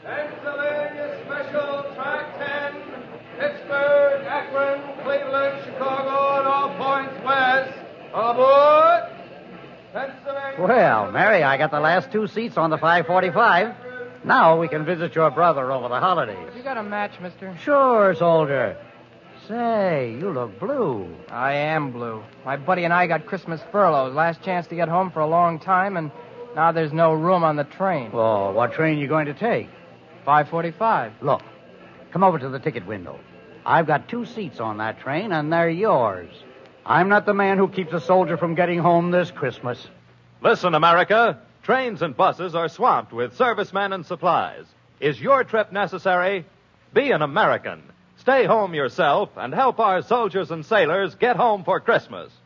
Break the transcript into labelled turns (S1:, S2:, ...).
S1: Pennsylvania Special Track 10, Pittsburgh, Akron, Cleveland, Chicago, and all points west. Aboard! Pennsylvania...
S2: Well, Mary, I got the last 2 seats on the 545. Now we can visit your brother over the holidays.
S3: You got a match, mister?
S2: Sure, soldier. Say, you look blue.
S3: I am blue. My buddy and I got Christmas furloughs. Last chance to get home for a long time, and now there's no room on the train.
S2: Oh, what train are you going to take?
S3: 545.
S2: Look, come over to the ticket window. I've got 2 seats on that train, and they're yours. I'm not the man who keeps a soldier from getting home this Christmas.
S4: Listen, America. Trains and buses are swamped with servicemen and supplies. Is your trip necessary? Be an American. Stay home yourself and help our soldiers and sailors get home for Christmas.